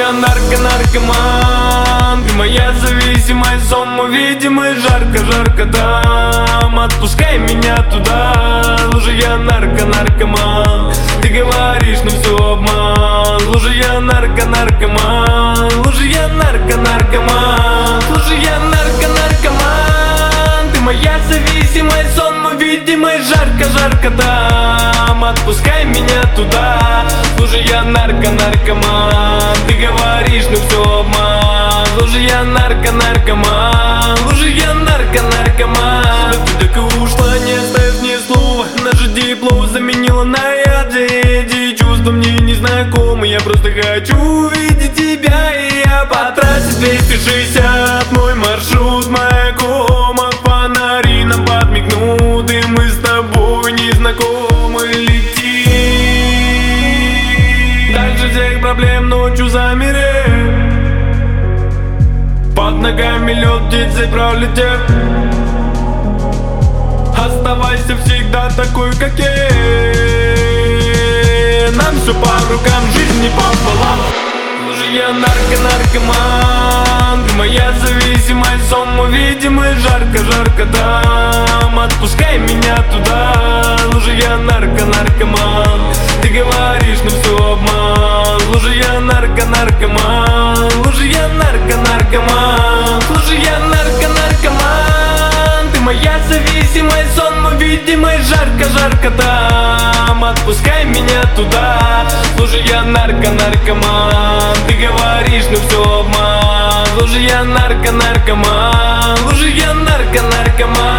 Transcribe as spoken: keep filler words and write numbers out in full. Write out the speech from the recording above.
я нарко-наркоман, ты моя зависимость, сон мой видимый, жарко-жарко там. Отпускай меня туда, лужа, я нарко-наркоман. Ты говоришь, но все обман, лужа, я нарко-наркоман. Лужа, я нарко-наркоман, лужа, я нарко-наркоман. Ты моя зависимость, сон мой видимый, жарко-жарко там. Отпускай меня туда, лужа, я нарко-наркоман. Ты говоришь, но все обман, лужа, я нарко-наркоман. Лужа, я нарко-наркоман. Ты так и ушла, не оставив ни слова. Наше тепло заменила на яд. Эти чувства мне не знакомы. Я просто хочу увидеть тебя, и я по трассе двести шестьдесят. Мой маршрут, маяком, фонари нам подмигнут, и мы с тобой не знакомы. Лети дальше всех проблем, ночью замереть. Под ногами лед, птицей пролетев. Оставайся всегда такой, как есть. Нам все по рукам, жизнь не пополам. Лужа, я нарко-наркоман, ты моя зависимость, сон мой видимый, жарко-жарко там. Отпускай меня туда, лужа, я нарко-наркоман. Ты говоришь, но все обман, лужа, я нарко-наркоман. Лужа, я нарко-наркоман, лужа, я нарко-наркоман. Ты моя зависимость, сон мой видимый, жарко-жарко там. Отпускай меня туда, лужа, я нарко-наркоман. Ты говоришь, но все обман, лужа, я нарко-наркоман. Лужа, я нарко-наркоман.